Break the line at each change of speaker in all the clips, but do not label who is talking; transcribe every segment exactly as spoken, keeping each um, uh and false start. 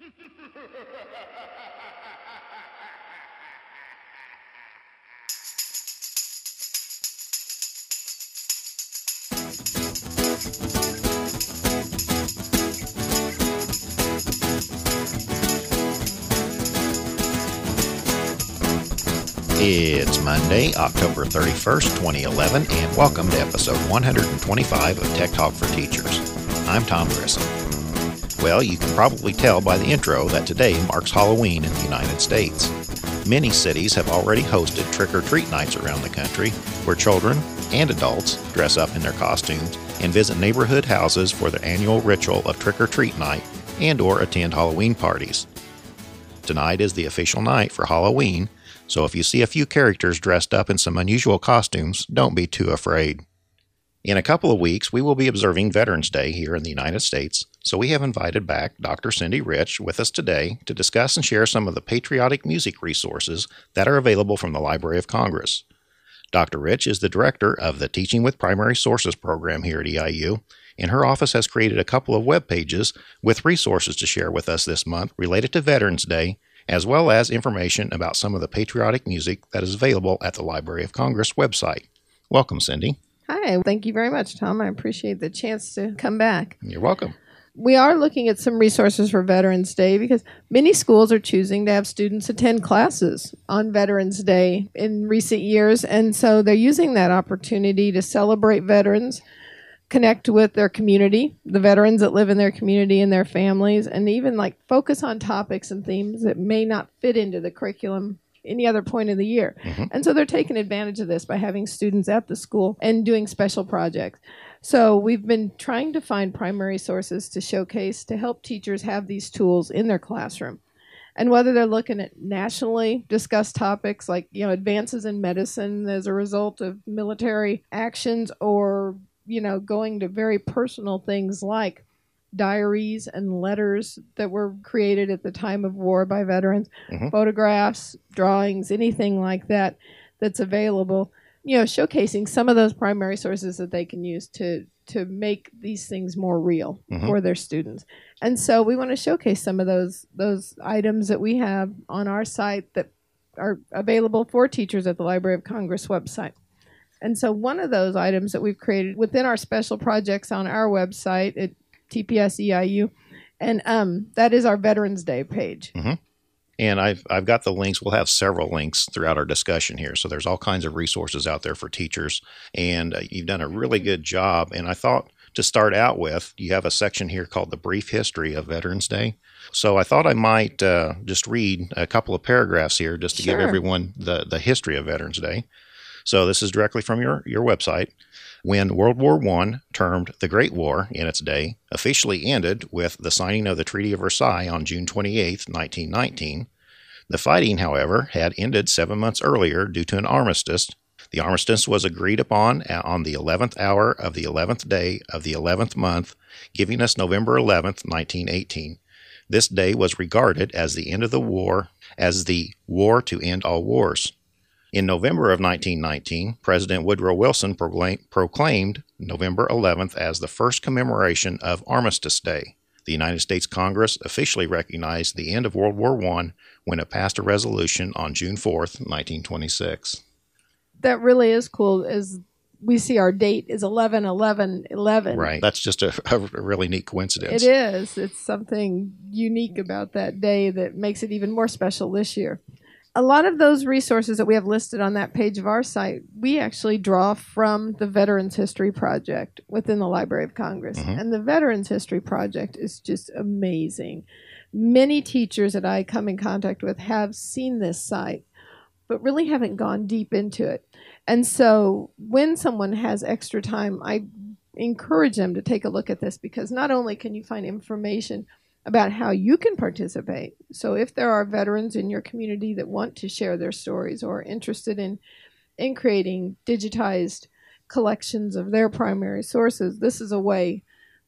It's Monday, October thirty-first, twenty eleven, and welcome to episode one hundred twenty-five of Tech Talk for Teachers. I'm Tom Grissom. Well, you can probably tell by the intro that today marks Halloween in the United States. Many cities have already hosted trick-or-treat nights around the country, where children and adults dress up in their costumes and visit neighborhood houses for their annual ritual of trick-or-treat night and or attend Halloween parties. Tonight is the official night for Halloween, so if you see a few characters dressed up in some unusual costumes, don't be too afraid. In a couple of weeks, we will be observing Veterans Day here in the United States, so we have invited back Doctor Cindy Rich with us today to discuss and share some of the patriotic music resources that are available from the Library of Congress. Doctor Rich is the director of the Teaching with Primary Sources program here at E I U, and her office has created a couple of web pages with resources to share with us this month related to Veterans Day, as well as information about some of the patriotic music that is available at the Library of Congress website. Welcome, Cindy.
Hi, thank you very much, Tom. I appreciate the chance to come back.
You're welcome.
We are looking at some resources for Veterans Day because many schools are choosing to have students attend classes on Veterans Day in recent years, and so they're using that opportunity to celebrate veterans, connect with their community, the veterans that live in their community and their families, and even like focus on topics and themes that may not fit into the curriculum any other point of the year. Mm-hmm. And so they're taking advantage of this by having students at the school and doing special projects. So we've been trying to find primary sources to showcase to help teachers have these tools in their classroom. And whether they're looking at nationally discussed topics like, you know, advances in medicine as a result of military actions, or you know, going to very personal things like diaries and letters that were created at the time of war by veterans, mm-hmm. photographs, drawings, anything like that that's available, you know, showcasing some of those primary sources that they can use to to make these things more real mm-hmm. for their students. And so we want to showcase some of those those items that we have on our site that are available for teachers at the Library of Congress website. And so one of those items that we've created within our special projects on our website at T P S E I U, and um, that is our Veterans Day page.
Mm-hmm. And I've I've got the links. We'll have several links throughout our discussion here. So there's all kinds of resources out there for teachers, and uh, you've done a really good job. And I thought to start out with, you have a section here called The Brief History of Veterans Day. So I thought I might uh, just read a couple of paragraphs here just to
Sure.
give everyone the, the history of Veterans Day. So this is directly from your, your website. When World War One, termed the Great War in its day, officially ended with the signing of the Treaty of Versailles on June twenty-eighth, nineteen nineteen, the fighting, however, had ended seven months earlier due to an armistice. The armistice was agreed upon on the eleventh hour of the eleventh day of the eleventh month, giving us November eleventh, nineteen eighteen. This day was regarded as the end of the war, as the war to end all wars. In November of nineteen nineteen, President Woodrow Wilson proclaimed November eleventh as the first commemoration of Armistice Day. The United States Congress officially recognized the end of World War One when it passed a resolution on June fourth, nineteen twenty-six.
That really is cool, as we see our date is eleven eleven eleven.
Right. That's just a, a really neat coincidence.
It is. It's something unique about that day that makes it even more special this year. A lot of those resources that we have listed on that page of our site, we actually draw from the Veterans History Project within the Library of Congress. Mm-hmm. And the Veterans History Project is just amazing. Many teachers that I come in contact with have seen this site, but really haven't gone deep into it. And so when someone has extra time, I encourage them to take a look at this, because not only can you find information about how you can participate. So if there are veterans in your community that want to share their stories or are interested in, in creating digitized collections of their primary sources, this is a way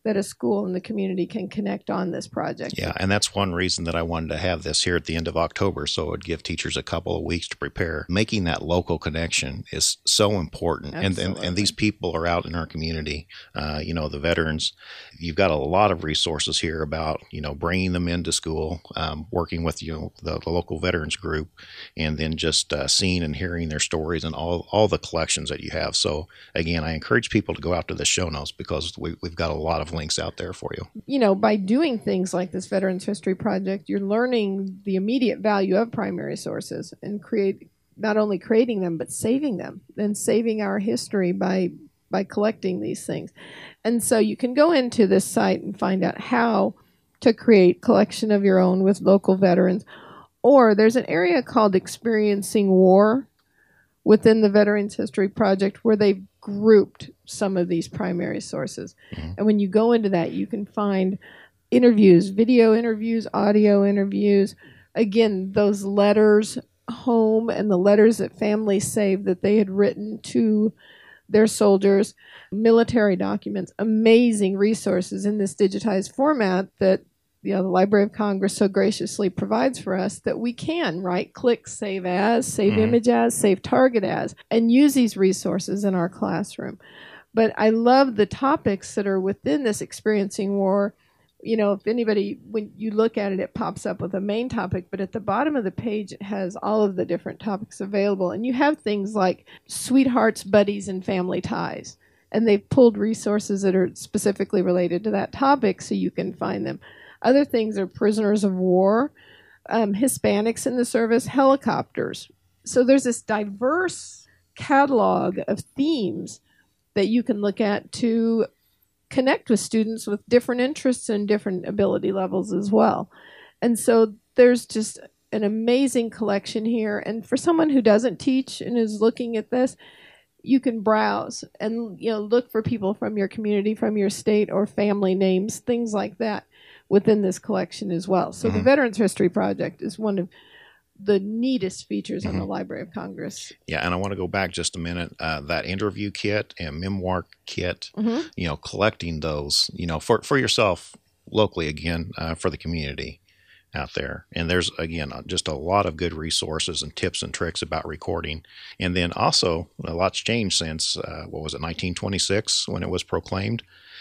that a school and the community can connect on this project.
Yeah, and that's one reason that I wanted to have this here at the end of October, so it would give teachers a couple of weeks to prepare. Making that local connection is so important, and, and and these people are out in our community. Uh, you know, the veterans. You've got a lot of resources here about you know bringing them into school, um, working with you know the, the local veterans group, and then just uh, seeing and hearing their stories and all all the collections that you have. So again, I encourage people to go out to the show notes because we, we've got a lot of links out there for you.
You know, by doing things like this Veterans History Project, you're learning the immediate value of primary sources and create not only creating them, but saving them and saving our history by by collecting these things. And so you can go into this site and find out how to create collection of your own with local veterans. Or there's an area called Experiencing War within the Veterans History Project where they've grouped some of these primary sources. Mm-hmm. And when you go into that, you can find interviews, video interviews, audio interviews. Again, those letters home and the letters that families saved that they had written to their soldiers, military documents, amazing resources in this digitized format that you know, the Library of Congress so graciously provides for us that we can right-click, save as, save mm-hmm. image as, save target as, and use these resources in our classroom. But I love the topics that are within this Experiencing War. You know, if anybody, when you look at it, it pops up with a main topic, but at the bottom of the page, it has all of the different topics available. And you have things like sweethearts, buddies, and family ties. And they've pulled resources that are specifically related to that topic so you can find them. Other things are prisoners of war, um, Hispanics in the service, helicopters. So there's this diverse catalog of themes that you can look at to connect with students with different interests and different ability levels as well. And so there's just an amazing collection here. And for someone who doesn't teach and is looking at this, you can browse and you know look for people from your community, from your state, or family names, things like that, within this collection as well. So mm-hmm. the Veterans History Project is one of the neatest features mm-hmm. on the Library of Congress.
Yeah, and I want to go back just a minute. Uh, that interview kit and memoir kit, mm-hmm. you know, collecting those, you know, for, for yourself locally, again, uh, for the community out there. And there's, again, just a lot of good resources and tips and tricks about recording. And then also, a lot's changed since, uh, what was it, nineteen twenty-six when it was proclaimed.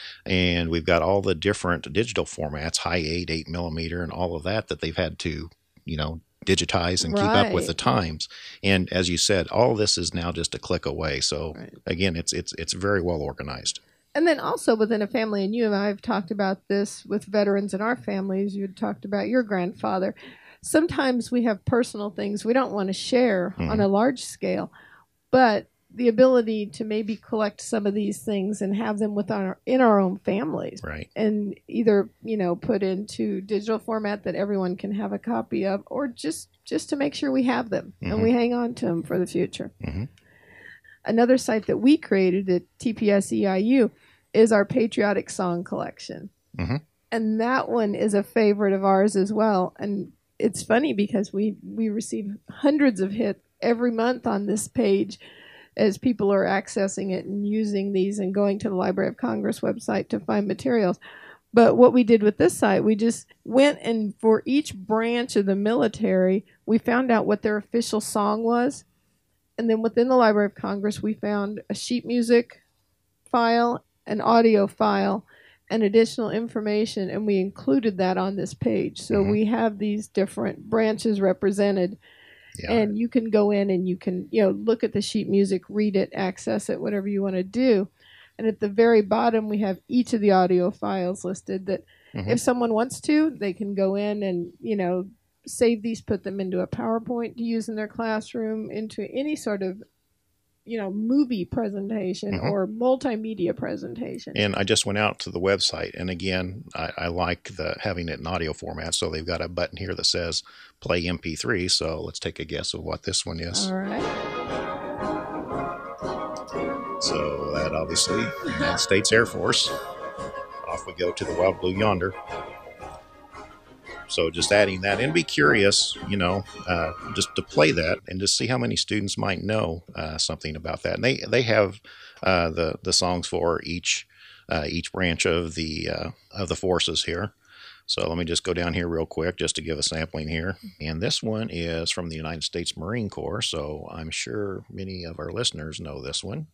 And we've got all the different digital formats, high eight, eight millimeter, and all of that that they've had to, you know, digitize and right. keep up with the times. And as you said, all of this is now just a click away. So right. again, it's it's it's very well organized.
And then also within a family, and you and I have talked about this with veterans in our families. You had talked about your grandfather. Sometimes we have personal things we don't want to share mm-hmm. on a large scale, but the ability to maybe collect some of these things and have them with our in our own families,
right?
And either you know put into digital format that everyone can have a copy of, or just just to make sure we have them mm-hmm. and we hang on to them for the future. Mm-hmm. Another site that we created at T P S E I U is our Patriotic Song Collection, mm-hmm. and that one is a favorite of ours as well. And it's funny because we we receive hundreds of hits every month on this page, as people are accessing it and using these and going to the Library of Congress website to find materials. But what we did with this site, we just went and for each branch of the military, we found out what their official song was. And then within the Library of Congress, we found a sheet music file, an audio file, and additional information, and we included that on this page. So mm-hmm. we have these different branches represented. Yeah. And you can go in and you can, you know, look at the sheet music, read it, access it, whatever you want to do. And at the very bottom, we have each of the audio files listed that mm-hmm. if someone wants to, they can go in and, you know, save these, put them into a PowerPoint to use in their classroom, into any sort of, you know, movie presentation mm-hmm. or multimedia presentation.
And I just went out to the website, and again, I, I like the having it in audio format. So they've got a button here that says play M P three. So let's take a guess of what this one is.
All right.
So that obviously, United States Air Force. Off we go to the Wild Blue Yonder. So just adding that, and be curious, you know, uh, just to play that and just see how many students might know uh, something about that. And they they have uh, the the songs for each uh, each branch of the uh, of the forces here. So let me just go down here real quick just to give a sampling here. And this one is from the United States Marine Corps, so I'm sure many of our listeners know this one.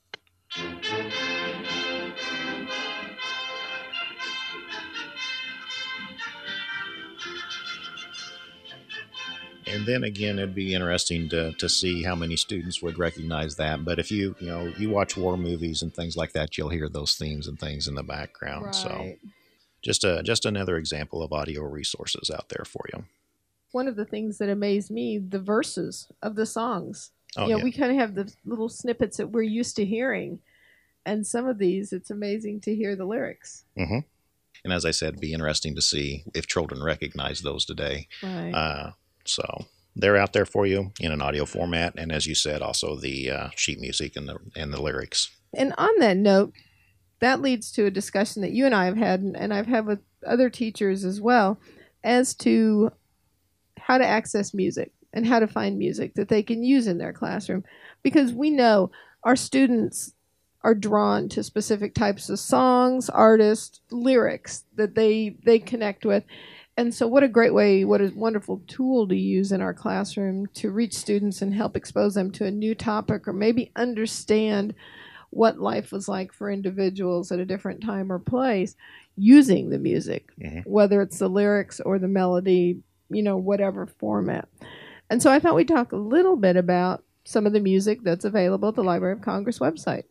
And then again, it'd be interesting to, to see how many students would recognize that. But if you, you know, you watch war movies and things like that, you'll hear those themes and things in the background.
Right.
So just a, just another example of audio resources out there for you.
One of the things that amazed me, the verses of the songs.
Oh,
you know,
yeah.
we kind of have the little snippets that we're used to hearing. And some of these, it's amazing to hear the lyrics.
Mm-hmm. And as I said, it'd be interesting to see if children recognize those today.
Right.
Uh, so they're out there for you in an audio format. And as you said, also the uh, sheet music and the, and the lyrics.
And on that note, that leads to a discussion that you and I have had, and, and I've had with other teachers as well, as to how to access music and how to find music that they can use in their classroom. Because we know our students are drawn to specific types of songs, artists, lyrics that they they connect with. And so what a great way, what a wonderful tool to use in our classroom to reach students and help expose them to a new topic, or maybe understand what life was like for individuals at a different time or place using the music, mm-hmm. whether it's the lyrics or the melody, you know, whatever format. And so I thought we'd talk a little bit about some of the music that's available at the Library of Congress website.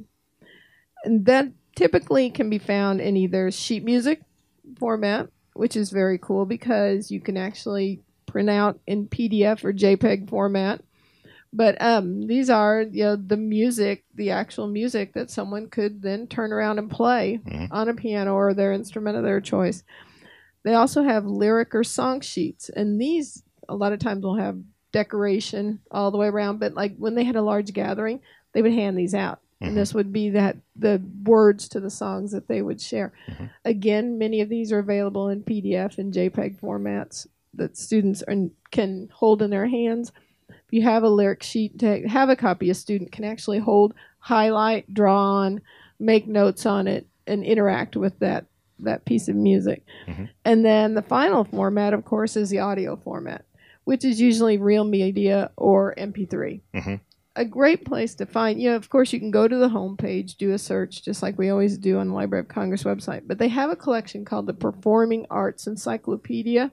And that typically can be found in either sheet music format, which is very cool because you can actually print out in P D F or JPEG format. But um, these are, you know, the music, the actual music that someone could then turn around and play mm-hmm. on a piano or their instrument of their choice. They also have lyric or song sheets, and these a lot of times will have decoration all the way around. But like when they had a large gathering, they would hand these out. Mm-hmm. And this would be that the words to the songs that they would share. Mm-hmm. Again, many of these are available in P D F and JPEG formats that students are, can hold in their hands. If you have a lyric sheet, to have a copy, a student can actually hold, highlight, draw on, make notes on it, and interact with that, that piece of music. Mm-hmm. And then the final format, of course, is the audio format, which is usually real media or M P three. Mm-hmm. A great place to find, you know, of course, you can go to the homepage, do a search, just like we always do on the Library of Congress website. But they have a collection called the Performing Arts Encyclopedia.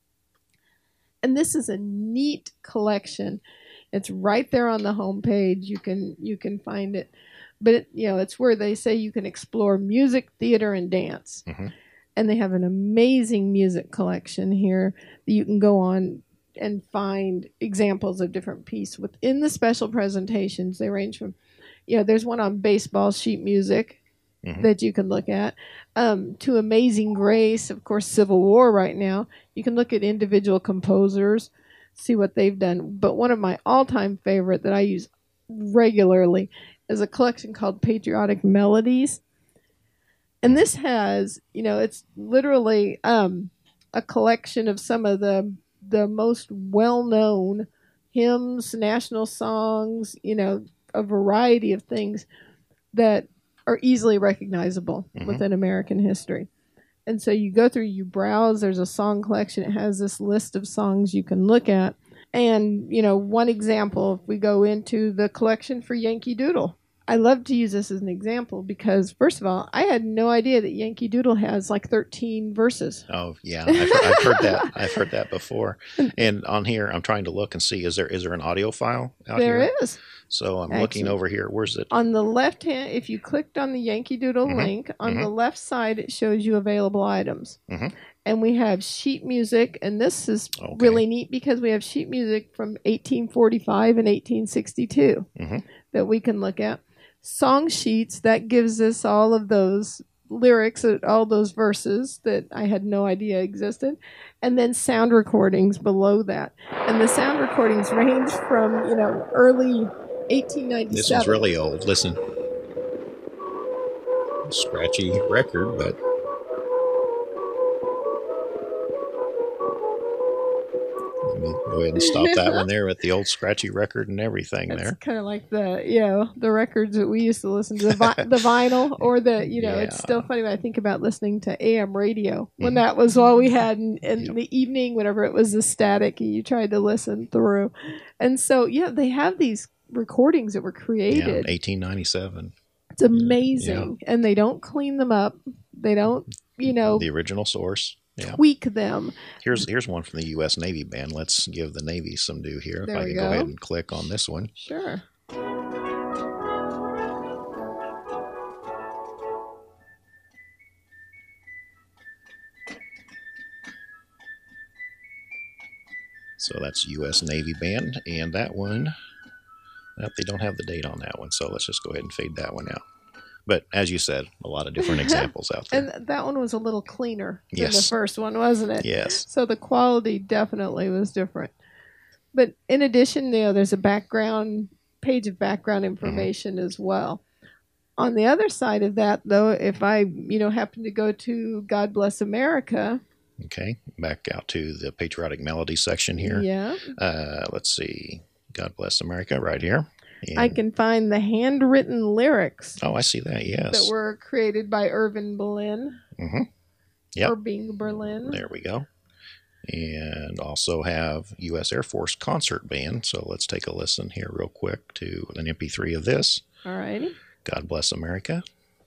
And this is a neat collection. It's right there on the homepage. You can you can find it. But, it, you know, it's where they say you can explore music, theater, and dance. Mm-hmm. And they have an amazing music collection here that you can go on and find examples of different pieces. Within the special presentations, they range from, you know, there's one on baseball sheet music mm-hmm. that you can look at, um, to Amazing Grace, of course, Civil War right now. You can look at individual composers, see what they've done. But one of my all-time favorite that I use regularly is a collection called Patriotic Melodies. And this has, you know, it's literally um, a collection of some of the the most well-known hymns, national songs, you know, a variety of things that are easily recognizable mm-hmm. within American history. And so you go through, you browse, there's a song collection. It has this list of songs you can look at. And, you know, one example, if we go into the collection for Yankee Doodle, I love to use this as an example because, first of all, I had no idea that Yankee Doodle has like thirteen verses.
Oh, yeah. I've, I've heard that. I've heard that before. And on here, I'm trying to look and see, is there is there an audio file out
there
here?
There is.
So I'm Excellent. looking over here. Where's it?
On the left hand, if you clicked on the Yankee Doodle mm-hmm. link, on mm-hmm. the left side, it shows you available items. Mm-hmm. And we have sheet music, and this is okay. really neat because we have sheet music from eighteen forty-five and eighteen sixty-two mm-hmm. that we can look at. Song sheets, that gives us all of those lyrics, all those verses that I had no idea existed. And then sound recordings below that. And the sound recordings range from, you know, early eighteen ninety-seven.
This one's really old. Listen. Scratchy record, but... We'll go ahead and stop that one there with the old scratchy record and everything
It's
there.
kind of like the, you know, the records that we used to listen to, the, vi- the vinyl or the, you know,
Yeah.
it's still funny when I think about listening to A M radio when
Mhm.
that was all we had in, in
Yep.
the evening, whenever it was the static and you tried to listen through. And so, yeah, they have these recordings that were
Yeah,
created.
eighteen ninety-seven.
It's amazing. And they don't clean them up. They don't, you know,
The original source. Yeah.
tweak them.
Here's here's one from the U S Navy Band. Let's give the Navy some due here.
There
if I
we
can go.
go.
ahead and click on this one.
Sure.
So that's U S Navy Band, and that one, nope, they don't have the date on that one. So let's just go ahead and fade that one out. But as you said, a lot of different examples out there.
And that one was a little cleaner than
Yes.
the first one, wasn't it?
Yes.
So the quality definitely was different. But in addition, you know, there's a background page of background information as well. On the other side of that, though, if I, you know, happen to go to God Bless America,
Okay. Back out to the patriotic melody section here.
yeah,
Uh, let's see. God Bless America right here. And-
I can find the handwritten lyrics
Oh, I see that. Yes.
that were created by Irving Berlin.
Mm-hmm. Yep.
Irving Berlin.
There we go. And also have U S Air Force Concert Band. So let's take a listen here real quick to an M P three of this.
All righty.
God Bless America.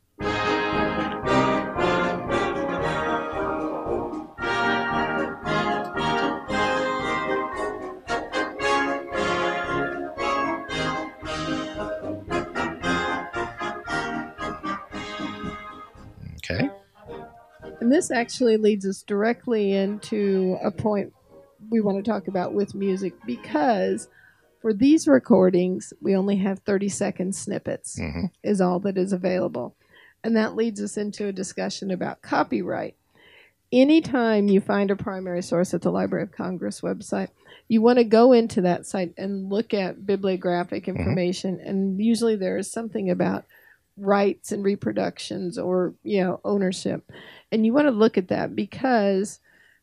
Okay.
And this actually leads us directly into a point we want to talk about with music, because for these recordings, we only have thirty second snippets,
hmm
is all that is available. And that leads us into a discussion about copyright. Anytime you find a primary source at the Library of Congress website, you want to go into that site and look at bibliographic information. And usually there is something about rights and reproductions or, you know, ownership. And you want to look at that because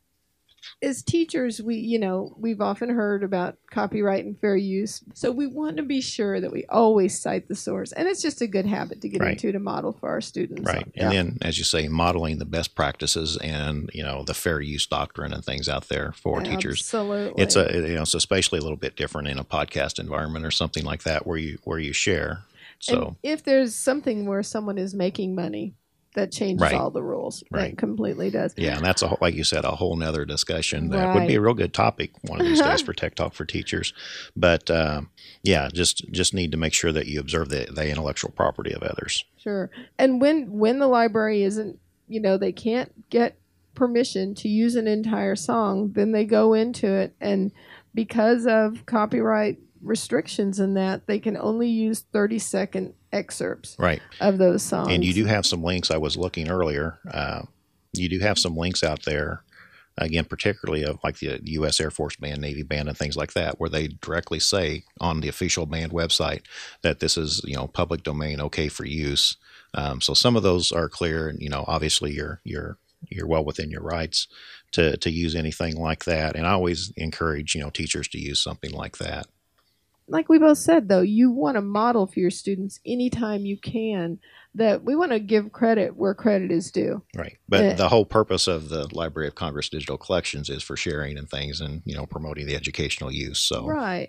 as teachers, we, you know, we've often heard about copyright and fair use. So we want to be sure that we always cite the source. And it's just a good habit to get
Right.
into to model for our students.
Right.
Yeah.
And then, as you say, modeling the best practices and, you know, the fair use doctrine and things out there for teachers.
Absolutely.
It's a, you know, it's especially a little bit different in a podcast environment or something like that where you, where you share. So,
And if there's something where someone is making money, that changes
Right.
all the rules.
Right.
That completely does.
yeah, and that's a whole, like you said, a whole nother discussion that would
Right.
be a real good topic one of these days for Tech Talk for Teachers. But um, yeah, just just need to make sure that you observe the, the intellectual property of others.
Sure. And when when the library isn't, you know, they can't get permission to use an entire song, then they go into it, and because of copyright restrictions in that, they can only use thirty second excerpts
Right.
of those songs.
And you do have some links. I was looking earlier. Uh, you do have some links out there, again, particularly of like the U S Air Force Band, Navy Band, and things like that, where they directly say on the official band website that this is, you know, public domain, okay for use. Um, so some of those are clear, and you know, obviously you're you're you're well within your rights to to use anything like that. And I always encourage, you know, teachers to use something like that.
Like we both said, though, you want to model for your students anytime you can, that we want to give credit where credit is due.
Right. But
Yeah.
the whole purpose of the Library of Congress digital collections is for sharing and things and, you know, promoting the educational use. So,
Right.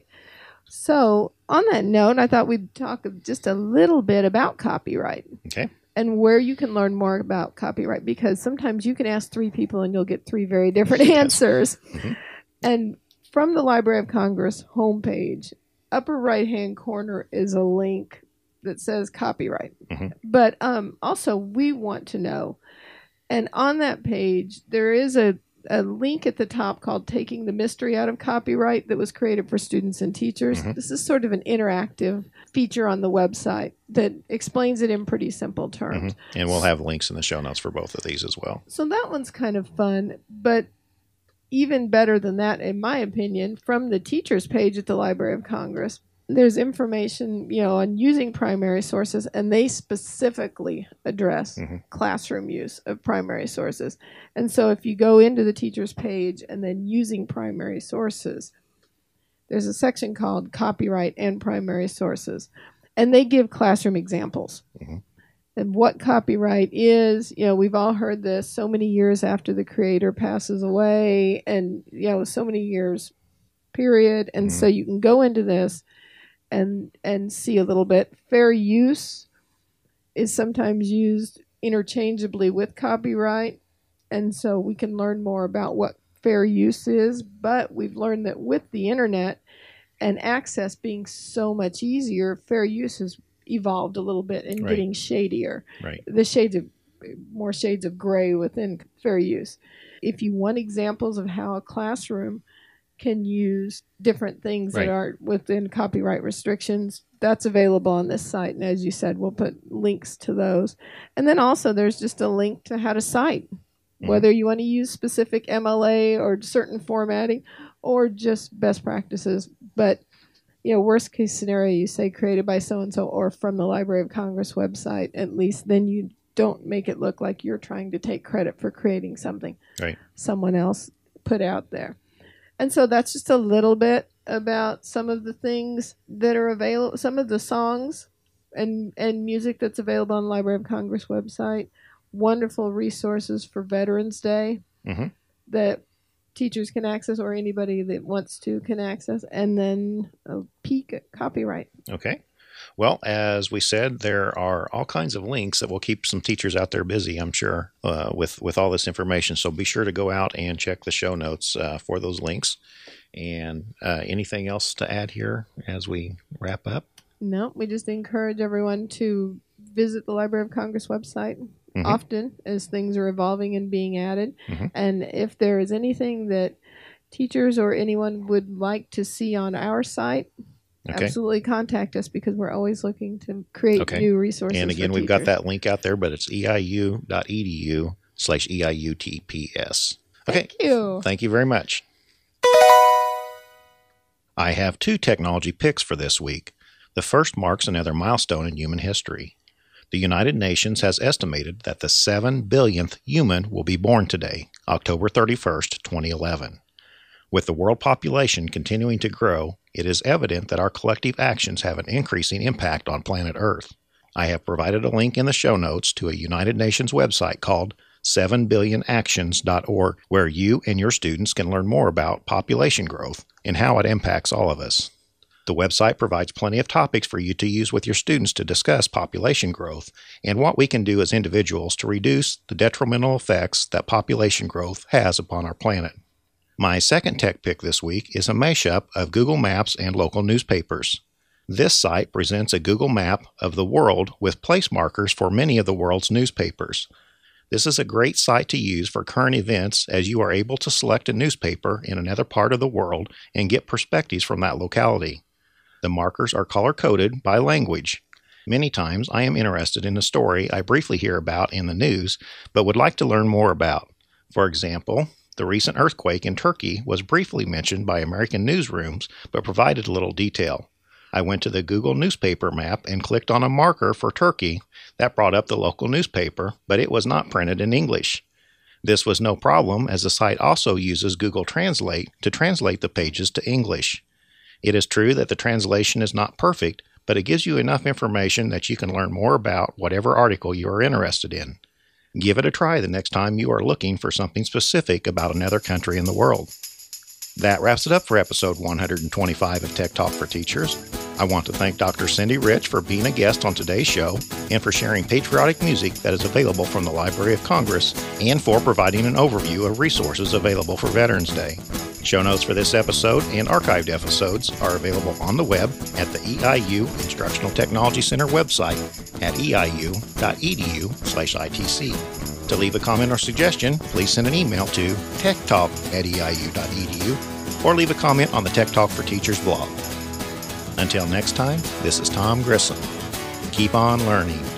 So, on that note, I thought we'd talk just a little bit about copyright
okay.
and where you can learn more about copyright, because sometimes you can ask three people and you'll get three very different answers.
Mhm.
And from the Library of Congress homepage, upper right hand corner is a link that says copyright.
Mhm.
But um, also, we want to know. And on that page, there is a, a link at the top called Taking the Mystery Out of Copyright that was created for students and teachers.
Mhm.
This is sort of an interactive feature on the website that explains it in pretty simple terms.
Mhm. And we'll have links in the show notes for both of these as well.
So that one's kind of fun, but even better than that, in my opinion, from the teachers page at the Library of Congress, there's information, you know, on using primary sources, and they specifically address mm-hmm. classroom use of primary sources. And so if you go into the teacher's page and then using primary sources, there's a section called Copyright and Primary Sources, and they give classroom examples. Mm-hmm. And what copyright is, you know, we've all heard this so many years after the creator passes away, and, you know, so many years, period. And mm-hmm. so you can go into this and and see a little bit. Fair use is sometimes used interchangeably with copyright, and so we can learn more about what fair use is. But we've learned that with the internet and access being so much easier, fair use has evolved a little bit and right. getting shadier.
Right.
The shades of more shades of gray within fair use. If you want examples of how a classroom can use different things right. that are within copyright restrictions, that's available on this site. And as you said, we'll put links to those. And then also there's just a link to how to cite, mm-hmm. whether you want to use specific M L A or certain formatting or just best practices. But, you know, worst case scenario, you say created by so-and-so or from the Library of Congress website, at least then you don't make it look like you're trying to take credit for creating something
right.
someone else put out there. And so that's just a little bit about some of the things that are available, some of the songs and, and music that's available on the Library of Congress website. Wonderful resources for Veterans Day mm-hmm. that teachers can access, or anybody that wants to can access. And then a peek at copyright.
Okay. Well, as we said, there are all kinds of links that will keep some teachers out there busy, I'm sure, uh, with, with all this information. So be sure to go out and check the show notes uh, for those links. And uh, anything else to add here as we wrap up?
No, we just encourage everyone to visit the Library of Congress website mm-hmm. often as things are evolving and being added. Mm-hmm. And if there is anything that teachers or anyone would like to see on our site, okay. absolutely contact us, because we're always looking to create okay. new resources.
And again,
for
we've
teachers.
got that link out there, but it's eiu.edu slash EIUTPS. Okay.
Thank you.
Thank you very much. I have two technology picks for this week. The first marks another milestone in human history. The United Nations has estimated that the seven billionth human will be born today, October thirty-first, twenty eleven. With the world population continuing to grow, it is evident that our collective actions have an increasing impact on planet Earth. I have provided a link in the show notes to a United Nations website called seven billion actions dot org, where you and your students can learn more about population growth and how it impacts all of us. The website provides plenty of topics for you to use with your students to discuss population growth and what we can do as individuals to reduce the detrimental effects that population growth has upon our planet. My second tech pick this week is a mashup of Google Maps and local newspapers. This site presents a Google map of the world with place markers for many of the world's newspapers. This is a great site to use for current events, as you are able to select a newspaper in another part of the world and get perspectives from that locality. The markers are color-coded by language. Many times I am interested in a story I briefly hear about in the news, but would like to learn more about. For example, the recent earthquake in Turkey was briefly mentioned by American newsrooms, but provided little detail. I went to the Google newspaper map and clicked on a marker for Turkey. That brought up the local newspaper, but it was not printed in English. This was no problem, as the site also uses Google Translate to translate the pages to English. It is true that the translation is not perfect, but it gives you enough information that you can learn more about whatever article you are interested in. Give it a try the next time you are looking for something specific about another country in the world. That wraps it up for episode one hundred twenty-five of Tech Talk for Teachers. I want to thank Doctor Cindy Rich for being a guest on today's show and for sharing patriotic music that is available from the Library of Congress, and for providing an overview of resources available for Veterans Day. Show notes for this episode and archived episodes are available on the web at the E I U Instructional Technology Center website at eiu.edu slash ITC. To leave a comment or suggestion, please send an email to techtalk at eiu.edu or leave a comment on the Tech Talk for Teachers blog. Until next time, this is Tom Grissom. Keep on learning.